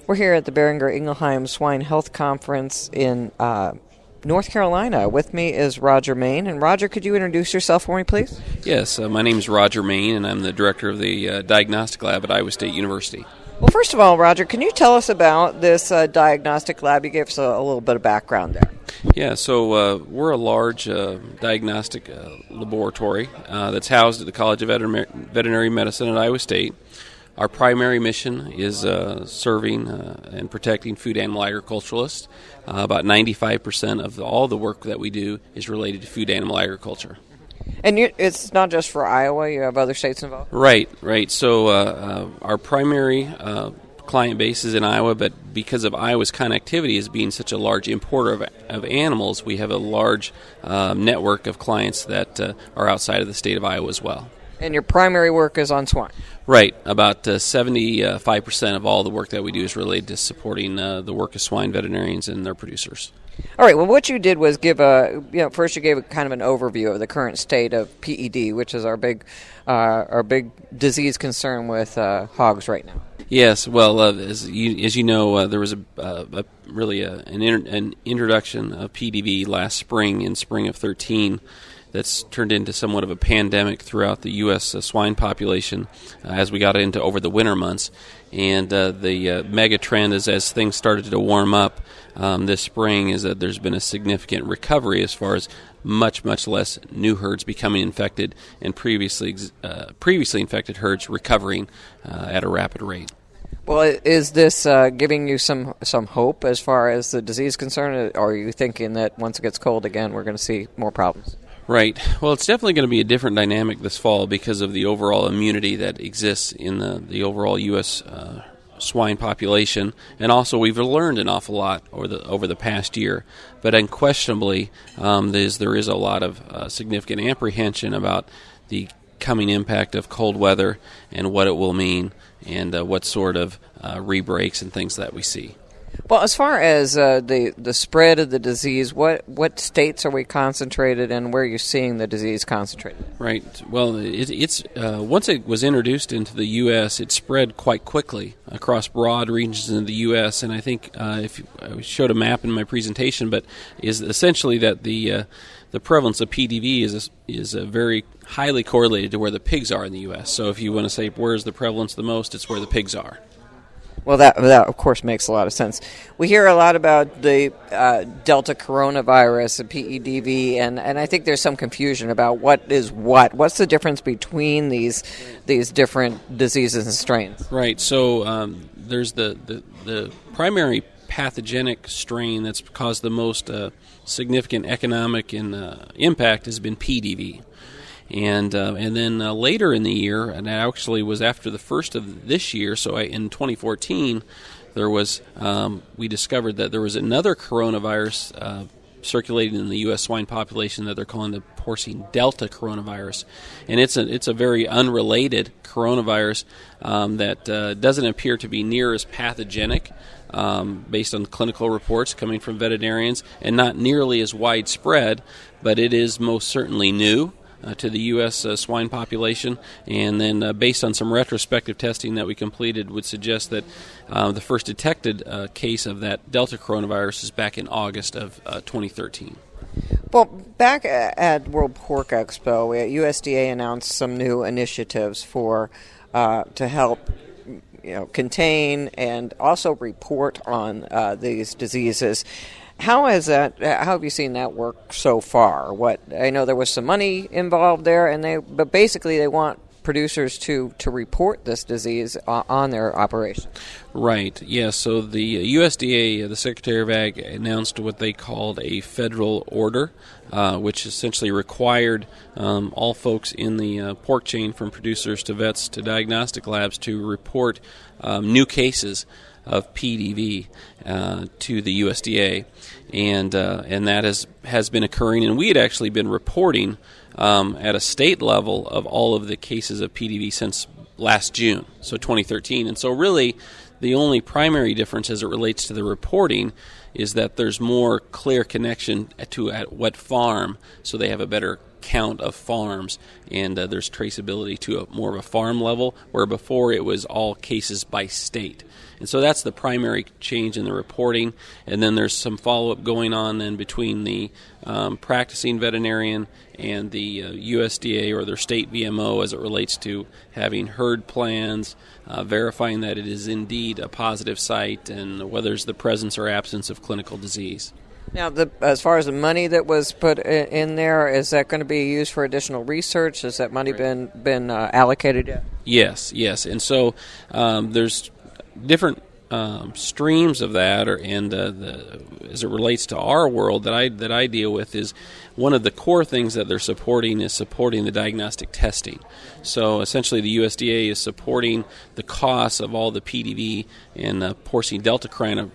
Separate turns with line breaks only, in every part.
We're here at the Boehringer Ingelheim Swine Health Conference in North Carolina. With me is Roger Main. And Roger, could you introduce yourself for me, please?
Yes, my name is Roger Main, and I'm the director of the diagnostic lab at Iowa State University.
Well, first of all, Roger, can you tell us about this diagnostic lab? You gave us a little bit of background there.
Yeah, so we're a large diagnostic laboratory that's housed at the College of Veterinary Medicine at Iowa State. Our primary mission is serving and protecting food-animal agriculturalists. About 95% of all the work that we do is related to food-animal agriculture.
And it's not just for Iowa, you have other states involved?
Right. So our primary client base is in Iowa, but because of Iowa's connectivity as being such a large importer of animals, we have a large network of clients that are outside of the state of Iowa as well.
And your primary work is on swine?
Right. About 75% of all the work that we do is related to supporting the work of swine veterinarians and their producers.
All right. Well, what you did was first you gave a kind of an overview of the current state of PED, which is our big disease concern with hogs right now.
Yes. Well, as you know, there was an introduction of PDV last spring, in spring of 2013. That's turned into somewhat of a pandemic throughout the U.S. Swine population as we got into over the winter months. And the mega trend is, as things started to warm up this spring, is that there's been a significant recovery as far as much less new herds becoming infected and previously infected herds recovering at a rapid rate.
Well, is this giving you some hope as far as the disease is concerned, or are you thinking that once it gets cold again, we're going to see more problems?
Right. Well, it's definitely going to be a different dynamic this fall because of the overall immunity that exists in the overall U.S. Swine population, and also we've learned an awful lot over the past year. But unquestionably, there is a lot of significant apprehension about the coming impact of cold weather and what it will mean, and what sort of rebreaks and things that we see.
Well, as far as the spread of the disease, what states are we concentrated in? Where are you seeing the disease concentrated? Right.
Well, it's once it was introduced into the U.S., it spread quite quickly across broad regions in the U.S. And I think if I showed a map in my presentation, but is essentially that the prevalence of PDV is very highly correlated to where the pigs are in the U.S. So if you want to say where's the prevalence the most, it's where the pigs are.
Well, that of course makes a lot of sense. We hear a lot about the Delta coronavirus, the PEDV, and I think there's some confusion about what is what. What's the difference between these different diseases and strains?
Right. So there's the primary pathogenic strain that's caused the most significant economic impact has been PDV. And then later in the year, and that actually was after the first of this year, so in 2014, there was we discovered that there was another coronavirus circulating in the U.S. swine population that they're calling the porcine Delta coronavirus, and it's a very unrelated coronavirus that doesn't appear to be near as pathogenic based on the clinical reports coming from veterinarians, and not nearly as widespread, but it is most certainly new to the U.S. Swine population, and then based on some retrospective testing that we completed would suggest that the first detected case of that Delta coronavirus is back in August of 2013.
Well, back at World Pork Expo, USDA announced some new initiatives to help contain and also report on these diseases. How have you seen that work so far? I know there was some money involved there, but basically they want producers to report this disease on their operation.
Right. Yeah. So the USDA, the Secretary of Ag, announced what they called a federal order, which essentially required all folks in the pork chain, from producers to vets to diagnostic labs, to report new cases of PDV to the USDA, and that has been occurring. And we had actually been reporting at a state level of all of the cases of PDV since last June, so 2013. And so really the only primary difference as it relates to the reporting is that there's more clear connection to at what farm, so they have a better count of farms, and there's traceability to more of a farm level, where before it was all cases by state. And so that's the primary change in the reporting. And then there's some follow-up going on then between the practicing veterinarian and the USDA or their state VMO as it relates to having herd plans, verifying that it is indeed a positive site, and whether there's the presence or absence of clinical disease.
Now, as far as the money that was put in there, is that going to be used for additional research? Has that money been allocated yet?
Yes. And so there's different streams of that, as it relates to our world that I deal with, is one of the core things that they're supporting is supporting the diagnostic testing. So essentially the USDA is supporting the costs of all the PDV and porcine delta coronavirus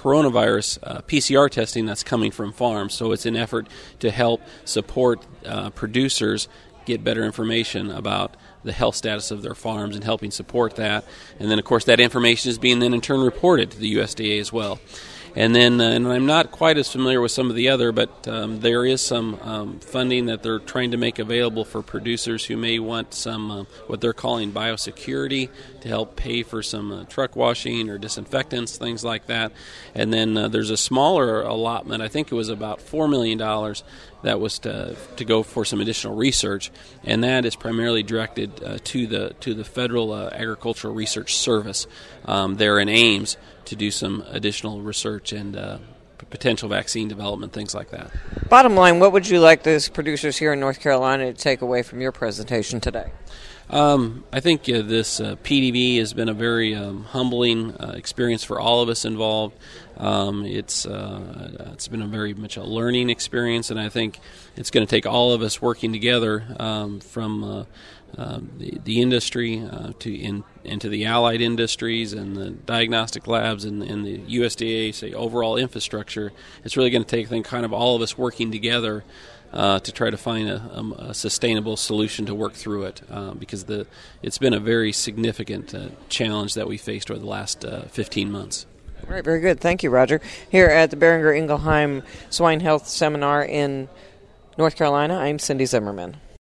PCR testing that's coming from farms. So it's an effort to help support producers get better information about the health status of their farms and helping support that. And then, of course, that information is being then in turn reported to the USDA as well. And then, and I'm not quite as familiar with some of the other, but there is some funding that they're trying to make available for producers who may want some what they're calling biosecurity to help pay for some truck washing or disinfectants, things like that. And then there's a smaller allotment, I think it was about $4 million, that was to go for some additional research, and that is primarily directed to the Federal Agricultural Research Service there in Ames to do some additional research and potential vaccine development, things like that.
Bottom line, what would you like those producers here in North Carolina to take away from your presentation today?
I think this PDV has been a very humbling experience for all of us involved. It's been a very much a learning experience, and I think it's going to take all of us working together from the industry into the allied industries and the diagnostic labs and the USDA, say, overall infrastructure. It's really going to take, I think, kind of all of us working together to try to find a sustainable solution to work through it, because it's been a very significant challenge that we faced over the last 15 months.
All right, very good. Thank you, Roger. Here at the Boehringer Ingelheim Swine Health Seminar in North Carolina, I'm Cindy Zimmerman.